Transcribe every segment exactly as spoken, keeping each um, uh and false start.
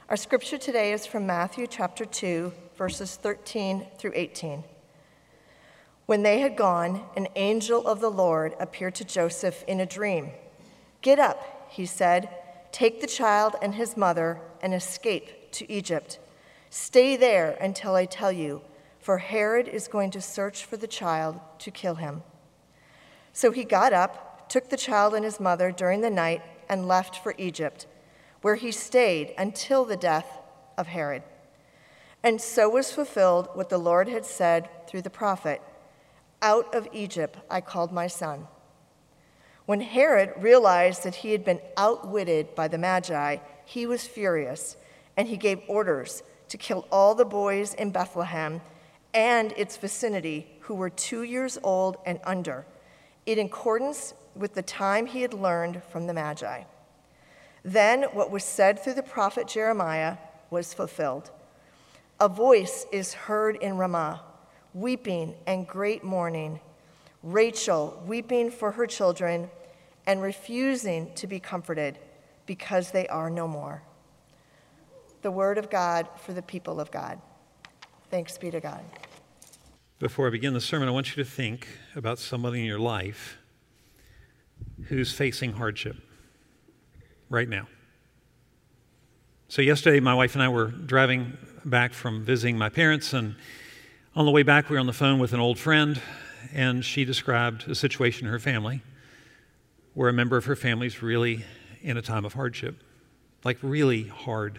Our scripture today is from Matthew chapter two, verses thirteen through eighteen. When they had gone, an angel of the Lord appeared to Joseph in a dream. "Get up," he said, "take the child and his mother and escape to Egypt. Stay there until I tell you, for Herod is going to search for the child to kill him." So he got up, took the child and his mother during the night, and left for Egypt, where he stayed until the death of Herod. And so was fulfilled what the Lord had said through the prophet, "Out of Egypt I called my son." When Herod realized that he had been outwitted by the Magi, he was furious, and he gave orders to kill all the boys in Bethlehem and its vicinity who were two years old and under, in accordance with the time he had learned from the Magi. Then what was said through the prophet Jeremiah was fulfilled. "A voice is heard in Ramah, weeping and great mourning, Rachel weeping for her children and refusing to be comforted because they are no more." The word of God for the people of God. Thanks be to God. Before I begin the sermon, I want you to think about somebody in your life who's facing hardship right now. So yesterday, my wife and I were driving back from visiting my parents, and on the way back, we were on the phone with an old friend, and she described a situation in her family where a member of her family is really in a time of hardship, like really hard.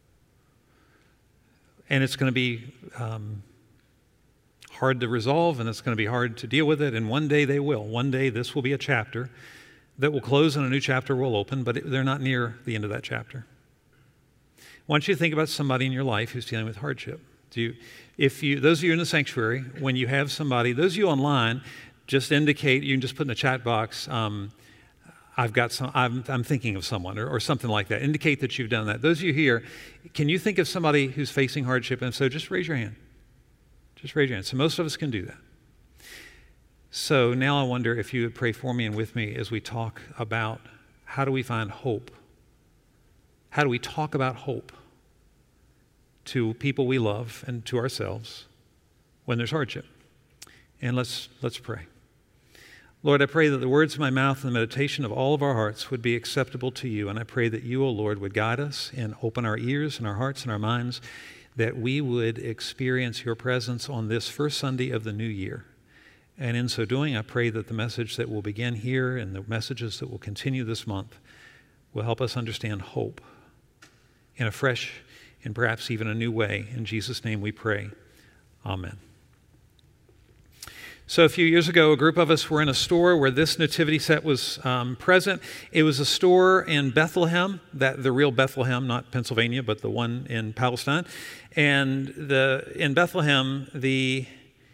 And it's going to be um, hard to resolve, and it's going to be hard to deal with it, and one day they will. One day this will be a chapter that will close and a new chapter will open, but it, they're not near the end of that chapter. I want you to think about somebody in your life who's dealing with hardship. Do you, if you, those of you in the sanctuary, when you have somebody, those of you online, just indicate, you can just put in the chat box, um, I've got some, I'm, I'm thinking of someone, or, or something like that. Indicate that you've done that. Those of you here, can you think of somebody who's facing hardship? And so just raise your hand. Just raise your hand. So most of us can do that. So now I wonder if you would pray for me and with me as we talk about how do we find hope? How do we talk about hope to people we love and to ourselves when there's hardship? And let's let's pray. Lord, I pray that the words of my mouth and the meditation of all of our hearts would be acceptable to you. And I pray that you, O Lord, would guide us and open our ears and our hearts and our minds, that we would experience your presence on this first Sunday of the new year. And in so doing, I pray that the message that will begin here and the messages that will continue this month will help us understand hope in a fresh and perhaps even a new way. In Jesus' name we pray. Amen. So a few years ago, a group of us were in a store where this nativity set was um, present. It was a store in Bethlehem, that the real Bethlehem, not Pennsylvania, but the one in Palestine. And the in Bethlehem, the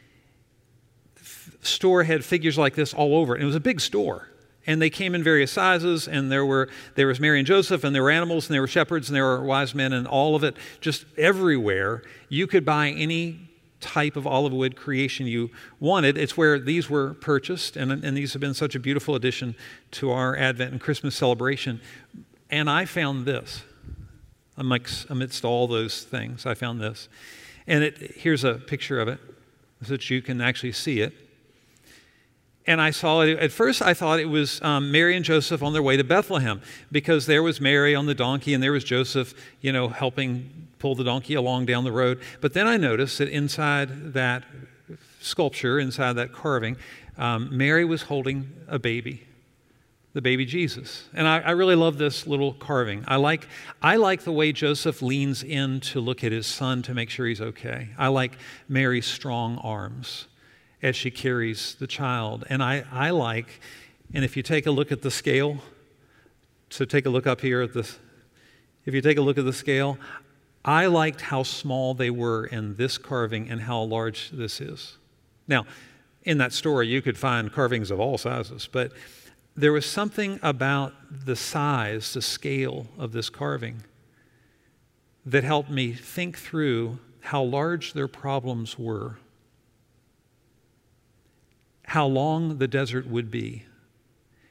f- store had figures like this all over it. And it was a big store. And they came in various sizes, and there were there was Mary and Joseph, and there were animals, and there were shepherds, and there were wise men, and all of it just everywhere. You could buy any type of olive wood creation you wanted. It's where these were purchased, and, and these have been such a beautiful addition to our Advent and Christmas celebration. And I found this. Amidst, amidst all those things, I found this. And it here's a picture of it so that you can actually see it. And I saw it, at first I thought it was um, Mary and Joseph on their way to Bethlehem, because there was Mary on the donkey and there was Joseph, you know, helping pull the donkey along down the road. But then I noticed that inside that sculpture, inside that carving, um, Mary was holding a baby, the baby Jesus. And I, I really love this little carving. I like, I like the way Joseph leans in to look at his son to make sure he's okay. I like Mary's strong arms as she carries the child. And I, I like, and if you take a look at the scale, so take a look up here at this, if you take a look at the scale, I liked how small they were in this carving and how large this is. Now, in that store, you could find carvings of all sizes, but there was something about the size, the scale of this carving that helped me think through how large their problems were, how long the desert would be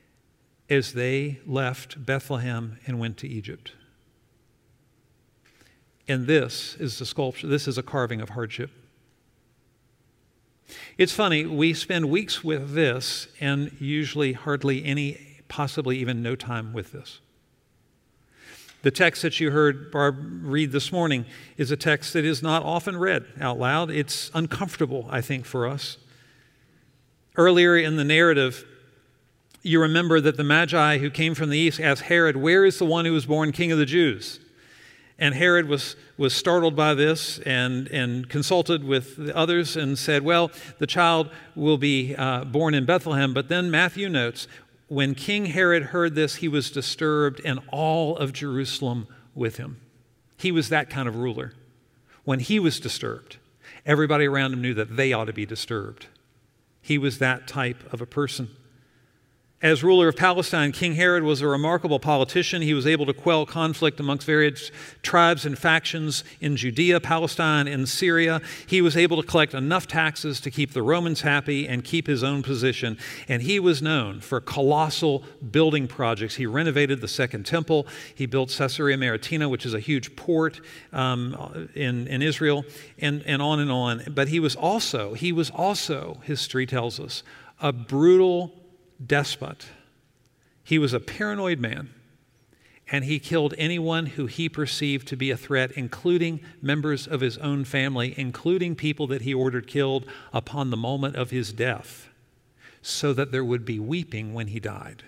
as they left Bethlehem and went to Egypt. And this is the sculpture. This is a carving of hardship. It's funny, we spend weeks with this and usually hardly any, possibly even no time with this. The text that you heard Barb read this morning is a text that is not often read out loud. It's uncomfortable, I think, for us. Earlier in the narrative, you remember that the Magi who came from the east asked Herod, "Where is the one who was born king of the Jews?" And Herod was, was startled by this and, and consulted with the others and said, well, the child will be uh, born in Bethlehem. But then Matthew notes, when King Herod heard this, he was disturbed, and all of Jerusalem with him. He was that kind of ruler. When he was disturbed, everybody around him knew that they ought to be disturbed. He was that type of a person. As ruler of Palestine, King Herod was a remarkable politician. He was able to quell conflict amongst various tribes and factions in Judea, Palestine, and Syria. He was able to collect enough taxes to keep the Romans happy and keep his own position. And he was known for colossal building projects. He renovated the Second Temple. He built Caesarea Maritima, which is a huge port um, in, in Israel, and, and on and on. But he was also, he was also, history tells us, a brutal despot. He was a paranoid man, and he killed anyone who he perceived to be a threat, including members of his own family, including people that he ordered killed upon the moment of his death, so that there would be weeping when he died.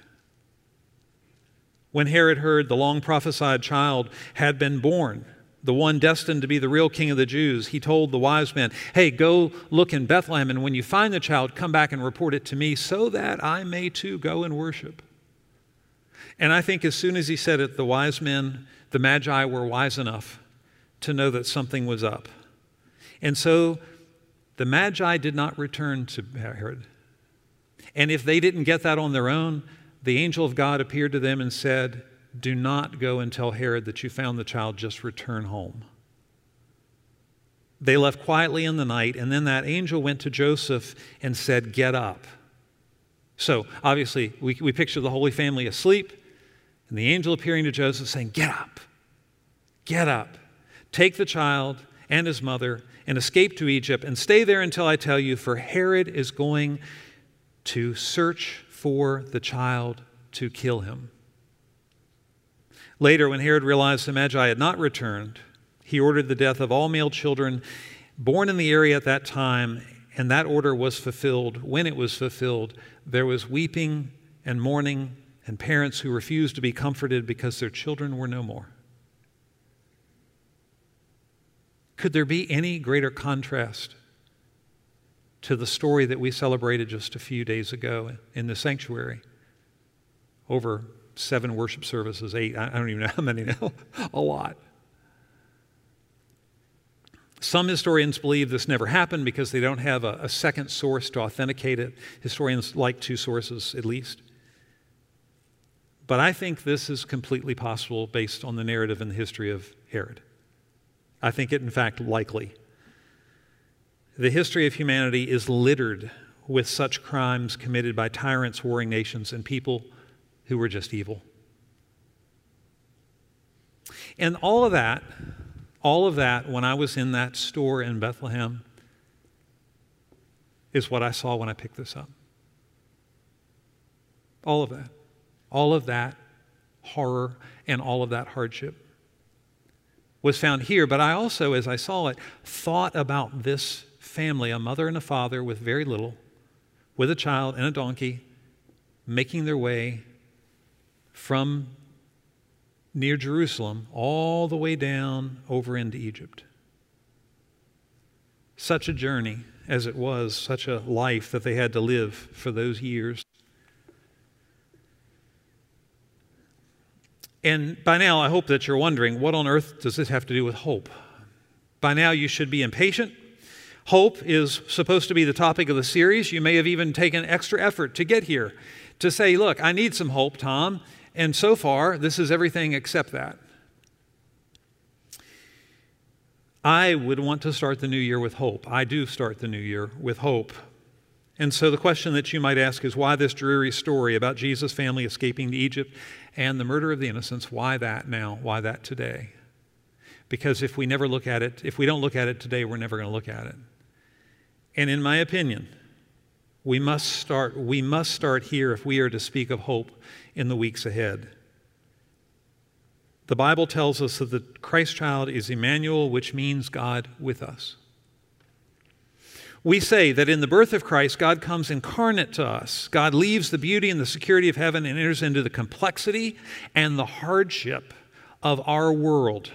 When Herod heard the long prophesied child had been born, the one destined to be the real king of the Jews, he told the wise men, hey, go look in Bethlehem, and when you find the child, come back and report it to me so that I may too go and worship. And I think as soon as he said it, the wise men, the Magi, were wise enough to know that something was up. And so the Magi did not return to Herod. And if they didn't get that on their own, the angel of God appeared to them and said, do not go and tell Herod that you found the child, just return home. They left quietly in the night, and then that angel went to Joseph and said, get up. So obviously we, we picture the Holy Family asleep, and the angel appearing to Joseph saying, get up, get up, take the child and his mother and escape to Egypt and stay there until I tell you, for Herod is going to search for the child to kill him. Later, when Herod realized the Magi had not returned, he ordered the death of all male children born in the area at that time, and that order was fulfilled. When it was fulfilled, there was weeping and mourning and parents who refused to be comforted because their children were no more. Could there be any greater contrast to the story that we celebrated just a few days ago in the sanctuary over seven worship services, eight, I don't even know how many now, a lot. Some historians believe this never happened because they don't have a, a second source to authenticate it. Historians like two sources at least. But I think this is completely possible based on the narrative and the history of Herod. I think it, in fact, likely. The history of humanity is littered with such crimes committed by tyrants, warring nations, and people who were just evil. And all of that, all of that, when I was in that store in Bethlehem, is what I saw when I picked this up. All of that. All of that horror and all of that hardship was found here. But I also, as I saw it, thought about this family, a mother and a father with very little, with a child and a donkey, making their way from near Jerusalem all the way down over into Egypt. Such a journey as it was, such a life that they had to live for those years. And by now, I hope that you're wondering, what on earth does this have to do with hope? By now, you should be impatient. Hope is supposed to be the topic of the series. You may have even taken extra effort to get here to say, look, I need some hope, Tom. And so far, this is everything except that. I would want to start the new year with hope. I do start the new year with hope. And so the question that you might ask is, why this dreary story about Jesus' family escaping to Egypt and the murder of the innocents? Why that now? Why that today? Because if we never look at it, if we don't look at it today, we're never going to look at it. And in my opinion, we must start, we must start here if we are to speak of hope in the weeks ahead. The Bible tells us that the Christ child is Emmanuel, which means God with us. We say that in the birth of Christ, God comes incarnate to us. God leaves the beauty and the security of heaven and enters into the complexity and the hardship of our world.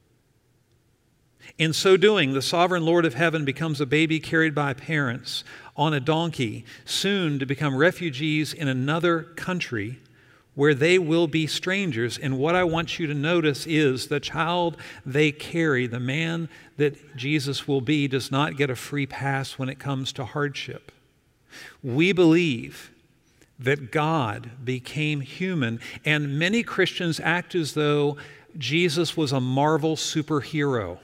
In so doing, the sovereign Lord of heaven becomes a baby carried by parents on a donkey, soon to become refugees in another country where they will be strangers. And what I want you to notice is the child they carry, the man that Jesus will be, does not get a free pass when it comes to hardship. We believe that God became human, and many Christians act as though Jesus was a Marvel superhero,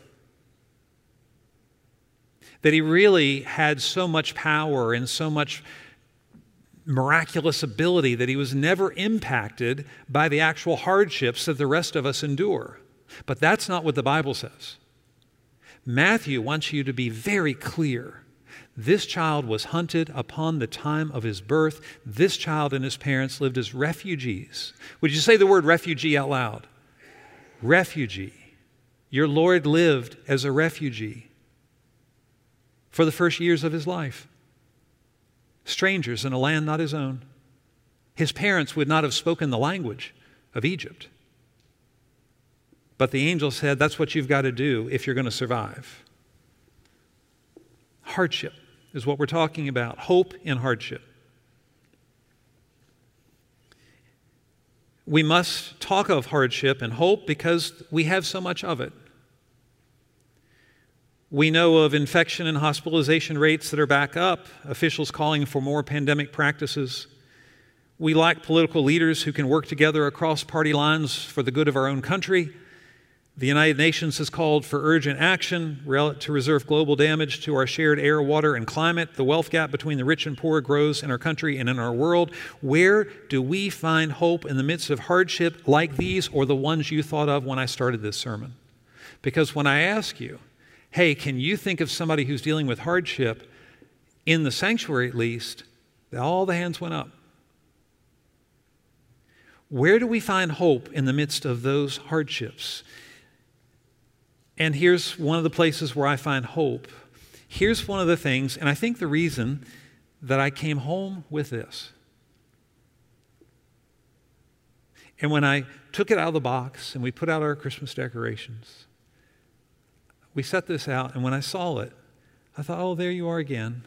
that he really had so much power and so much miraculous ability that he was never impacted by the actual hardships that the rest of us endure. But that's not what the Bible says. Matthew wants you to be very clear. This child was hunted upon the time of his birth. This child and his parents lived as refugees. Would you say the word refugee out loud? Refugee. Your Lord lived as a refugee for the first years of his life. Strangers in a land not his own. His parents would not have spoken the language of Egypt. But the angel said, that's what you've got to do if you're going to survive. Hardship is what we're talking about. Hope in hardship. We must talk of hardship and hope because we have so much of it. We know of infection and hospitalization rates that are back up, officials calling for more pandemic practices. We lack political leaders who can work together across party lines for the good of our own country. The United Nations has called for urgent action to reserve global damage to our shared air, water, and climate. The wealth gap between the rich and poor grows in our country and in our world. Where do we find hope in the midst of hardship like these or the ones you thought of when I started this sermon? Because when I ask you, hey, can you think of somebody who's dealing with hardship, in the sanctuary at least, all the hands went up. Where do we find hope in the midst of those hardships? And here's one of the places where I find hope. Here's one of the things, and I think the reason that I came home with this. And when I took it out of the box and we put out our Christmas decorations, we set this out, and when I saw it, I thought, oh, there you are again.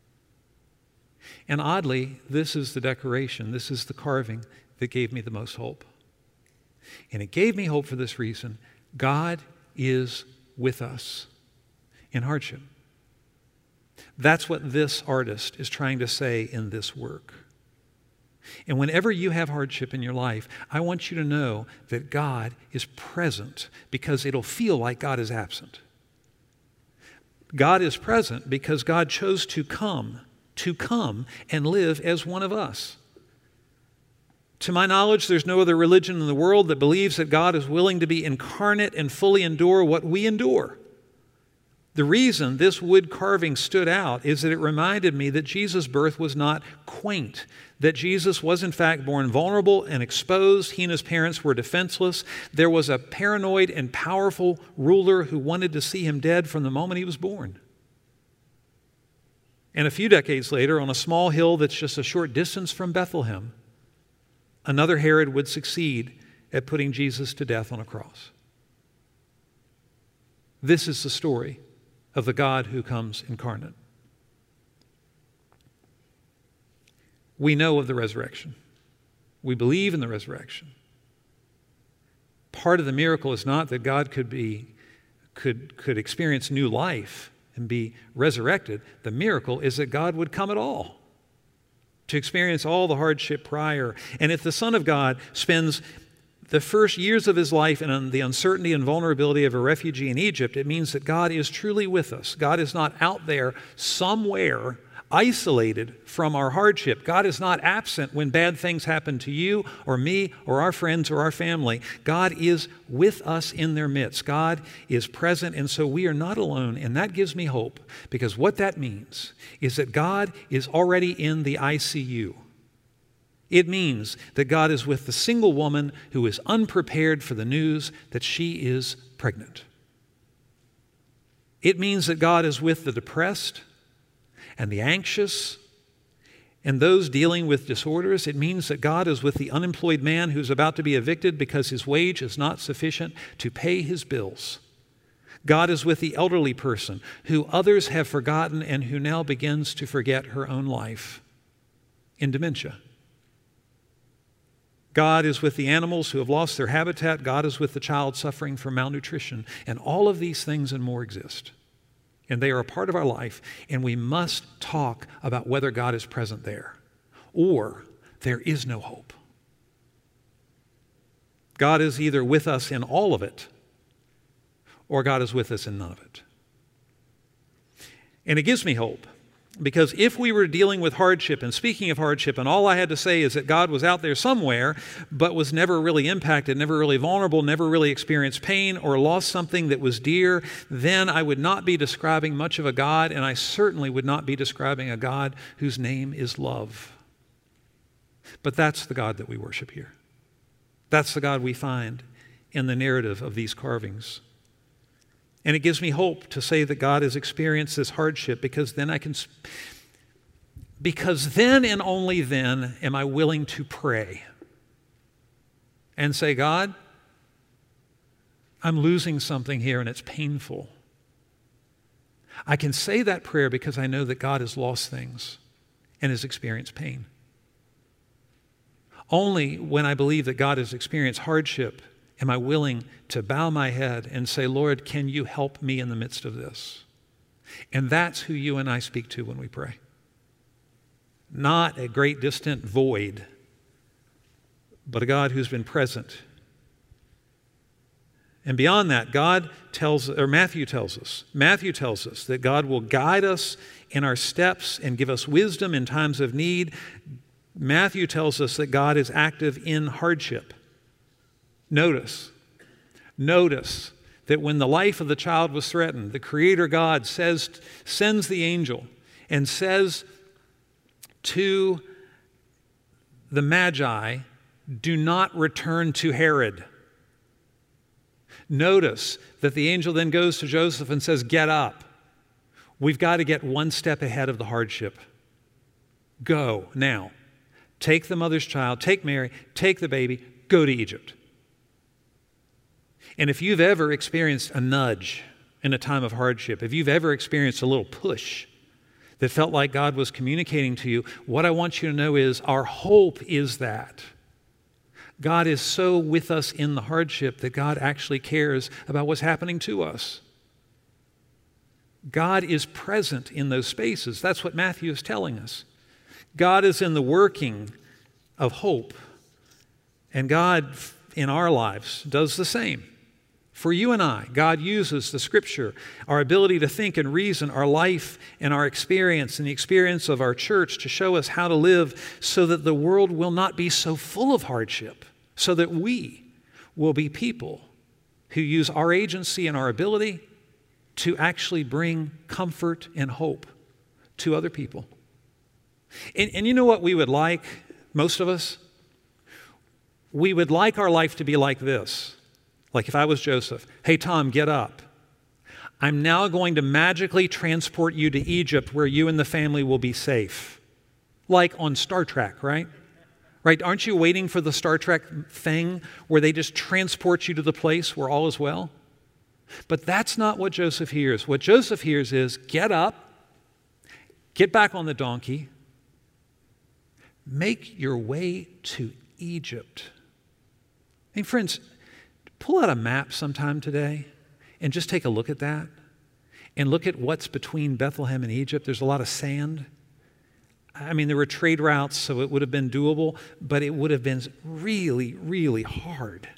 And oddly, this is the decoration, this is the carving that gave me the most hope. And it gave me hope for this reason. God is with us in hardship. That's what this artist is trying to say in this work. And whenever you have hardship in your life, I want you to know that God is present, because it'll feel like God is absent. God is present because God chose to come, to come and live as one of us. To my knowledge, there's no other religion in the world that believes that God is willing to be incarnate and fully endure what we endure. The reason this wood carving stood out is that it reminded me that Jesus' birth was not quaint, that Jesus was in fact born vulnerable and exposed. He and his parents were defenseless. There was a paranoid and powerful ruler who wanted to see him dead from the moment he was born. And a few decades later, on a small hill that's just a short distance from Bethlehem, another Herod would succeed at putting Jesus to death on a cross. This is the story of the God who comes incarnate. We know of the resurrection. We believe in the resurrection. Part of the miracle is not that God could be, could, could experience new life and be resurrected. The miracle is that God would come at all, to experience all the hardship prior. And if the Son of God spends the first years of his life in the uncertainty and vulnerability of a refugee in Egypt, it means that God is truly with us. God is not out there somewhere isolated from our hardship. God is not absent when bad things happen to you or me or our friends or our family. God is with us in their midst. God is present, and so we are not alone, and that gives me hope, because what that means is that God is already in the I C U. It means that God is with the single woman who is unprepared for the news that she is pregnant. It means that God is with the depressed and the anxious and those dealing with disorders. It means that God is with the unemployed man who's about to be evicted because his wage is not sufficient to pay his bills. God is with the elderly person who others have forgotten and who now begins to forget her own life in dementia. God is with the animals who have lost their habitat. God is with the child suffering from malnutrition. And all of these things and more exist. And they are a part of our life, and we must talk about whether God is present there, or there is no hope. God is either with us in all of it, or God is with us in none of it. And it gives me hope, because if we were dealing with hardship, and speaking of hardship, and all I had to say is that God was out there somewhere, but was never really impacted, never really vulnerable, never really experienced pain or lost something that was dear, then I would not be describing much of a God, and I certainly would not be describing a God whose name is love. But that's the God that we worship here. That's the God we find in the narrative of these carvings. And it gives me hope to say that God has experienced this hardship, because then I can, because then and only then am I willing to pray and say, God, I'm losing something here and it's painful. I can say that prayer because I know that God has lost things and has experienced pain. Only when I believe that God has experienced hardship am I willing to bow my head and say, Lord, can you help me in the midst of this? And that's who you and I speak to when we pray. Not a great distant void, but a God who's been present. And beyond that, God tells, or Matthew tells us, Matthew tells us that God will guide us in our steps and give us wisdom in times of need. Matthew tells us that God is active in hardship. Notice, notice that when the life of the child was threatened, the Creator God says, sends the angel and says to the Magi, do not return to Herod. Notice that the angel then goes to Joseph and says, get up. We've got to get one step ahead of the hardship. Go now. Take the mother's child, take Mary, take the baby, go to Egypt. And if you've ever experienced a nudge in a time of hardship, if you've ever experienced a little push that felt like God was communicating to you, what I want you to know is our hope is that God is so with us in the hardship that God actually cares about what's happening to us. God is present in those spaces. That's what Matthew is telling us. God is in the working of hope, and God in our lives does the same. For you and I, God uses the Scripture, our ability to think and reason, our life and our experience and the experience of our church to show us how to live so that the world will not be so full of hardship, so that we will be people who use our agency and our ability to actually bring comfort and hope to other people. And, and you know what we would like, most of us? We would like our life to be like this. Like if I was Joseph, hey, Tom, get up. I'm now going to magically transport you to Egypt where you and the family will be safe. Like on Star Trek, right? Right? Aren't you waiting for the Star Trek thing where they just transport you to the place where all is well? But that's not what Joseph hears. What Joseph hears is, get up, get back on the donkey, make your way to Egypt. Hey, friends, pull out a map sometime today and just take a look at that and look at what's between Bethlehem and Egypt. There's a lot of sand. I mean, there were trade routes, so it would have been doable, but it would have been really, really hard.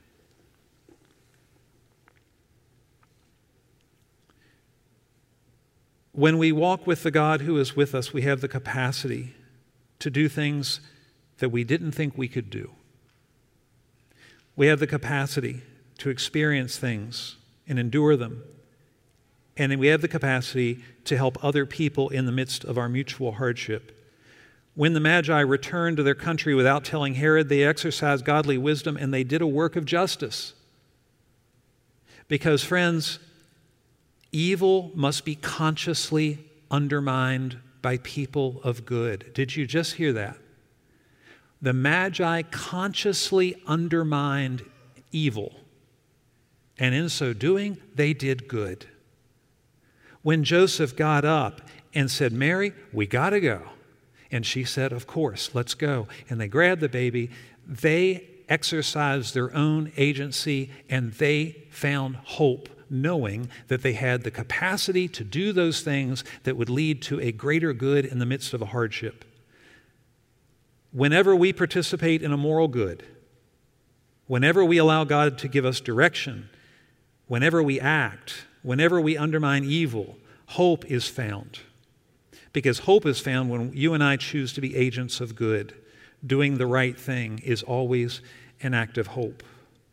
When we walk with the God who is with us, we have the capacity to do things that we didn't think we could do. We have the capacity to experience things and endure them. And we have the capacity to help other people in the midst of our mutual hardship. When the Magi returned to their country without telling Herod, they exercised godly wisdom and they did a work of justice. Because, friends, evil must be consciously undermined by people of good. Did you just hear that? The Magi consciously undermined evil, and in so doing, they did good. When Joseph got up and said, Mary, we got to go, and she said, of course, let's go, and they grabbed the baby, they exercised their own agency, and they found hope, knowing that they had the capacity to do those things that would lead to a greater good in the midst of a hardship. Whenever we participate in a moral good, whenever we allow God to give us direction, whenever we act, whenever we undermine evil, hope is found. Because hope is found when you and I choose to be agents of good. Doing the right thing is always an act of hope.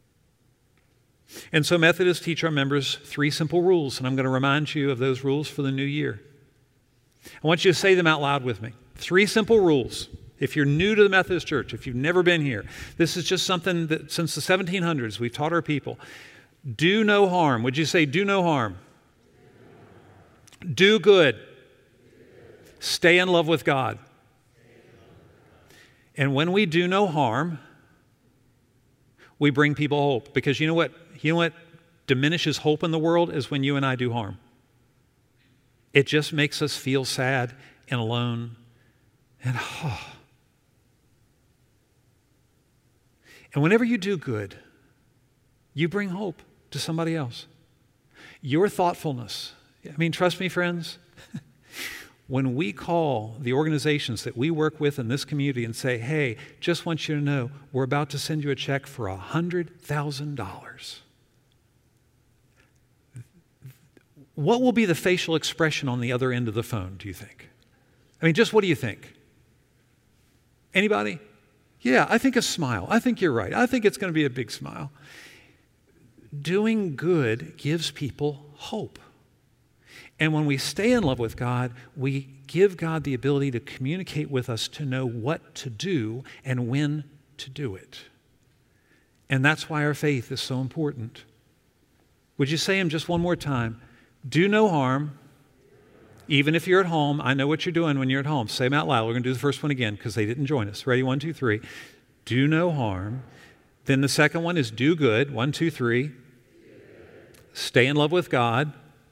And so Methodists teach our members three simple rules, and I'm going to remind you of those rules for the new year. I want you to say them out loud with me. Three simple rules. If you're new to the Methodist Church, if you've never been here, this is just something that since the seventeen hundreds we've taught our people. Do no harm. Would you say do no harm? Do good. Stay in love with God. And when we do no harm, we bring people hope. Because you know what? You know what diminishes hope in the world is when you and I do harm. It just makes us feel sad and alone. And oh. And whenever you do good, you bring hope to somebody else. Your thoughtfulness. I mean, trust me, friends, when we call the organizations that we work with in this community and say, hey, just want you to know, we're about to send you a check for one hundred thousand dollars. What will be the facial expression on the other end of the phone, do you think? I mean, just what do you think? Anybody? Yeah, I think a smile. I think you're right. I think it's going to be a big smile. Doing good gives people hope. And when we stay in love with God, we give God the ability to communicate with us to know what to do and when to do it. And that's why our faith is so important. Would you say them just one more time? Do no harm, even if you're at home. I know what you're doing when you're at home. Say them out loud. We're going to do the first one again because they didn't join us. Ready? One, two, three. Do no harm. Then the second one is do good. One, two, three. Stay in love with God.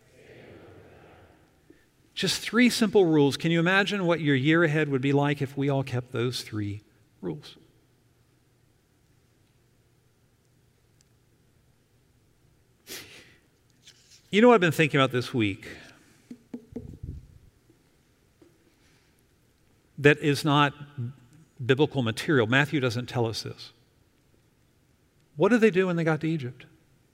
Just three simple rules. Can you imagine what your year ahead would be like if we all kept those three rules? You know what I've been thinking about this week? That is not biblical material. Matthew doesn't tell us this. What did they do when they got to Egypt?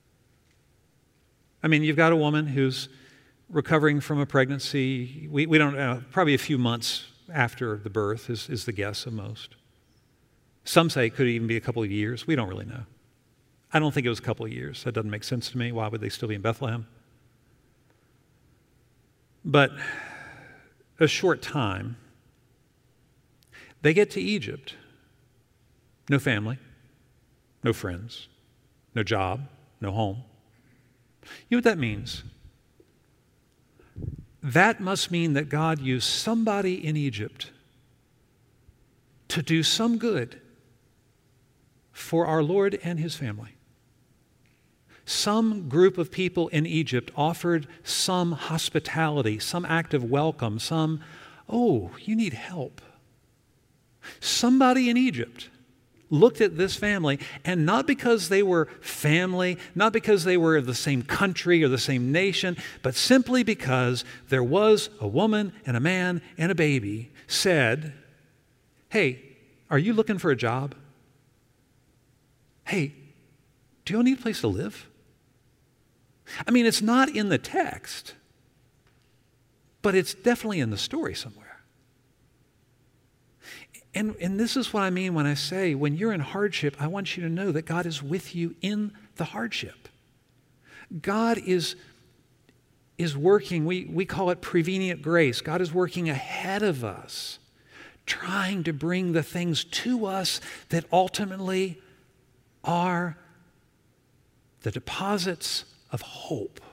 I mean, you've got a woman who's recovering from a pregnancy. We, we don't know, probably a few months after the birth is, is the guess of most. Some say it could even be a couple of years. We don't really know. I don't think it was a couple of years. That doesn't make sense to me. Why would they still be in Bethlehem? But a short time, they get to Egypt. No family, no friends, no job, no home. You know what that means? That must mean that God used somebody in Egypt to do some good for our Lord and his family. Some group of people in Egypt offered some hospitality, some act of welcome, some, oh, you need help. Somebody in Egypt looked at this family, and not because they were family, not because they were of the same country or the same nation, but simply because there was a woman and a man and a baby, said, hey, are you looking for a job? Hey, do you all need a place to live? I mean, it's not in the text. but it's definitely in the story somewhere. And, and this is what I mean when I say, when you're in hardship, I want you to know that God is with you in the hardship. God is, is working, we, we call it prevenient grace. God is working ahead of us, trying to bring the things to us that ultimately are the deposits of hope.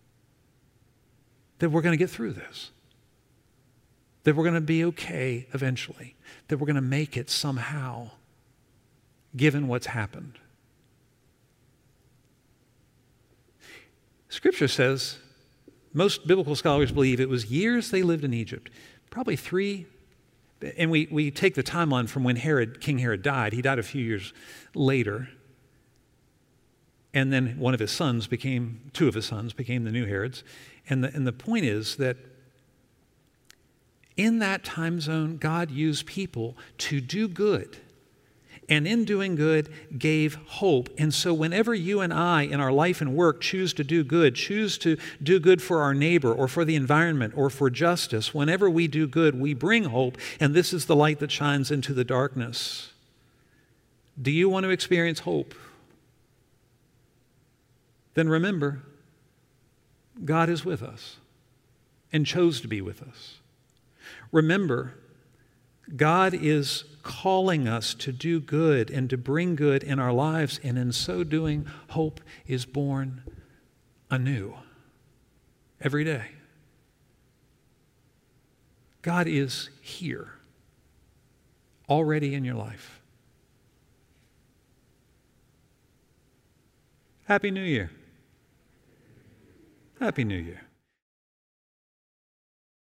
That we're going to get through this. That we're going to be okay eventually. That we're going to make it somehow, given what's happened. Scripture says, most biblical scholars believe it was years they lived in Egypt. Probably three, and we, we take the timeline from when Herod, King Herod died. He died a few years later. And then one of his sons became, two of his sons became the new Herods. And the, and the point is that in that time zone, God used people to do good. And in doing good, gave hope. And so whenever you and I in our life and work choose to do good, choose to do good for our neighbor or for the environment or for justice, whenever we do good, we bring hope. And this is the light that shines into the darkness. Do you want to experience hope? Then remember, God is with us and chose to be with us. Remember, God is calling us to do good and to bring good in our lives, and in so doing, hope is born anew every day. God is here, already in your life. Happy New Year. Happy New Year.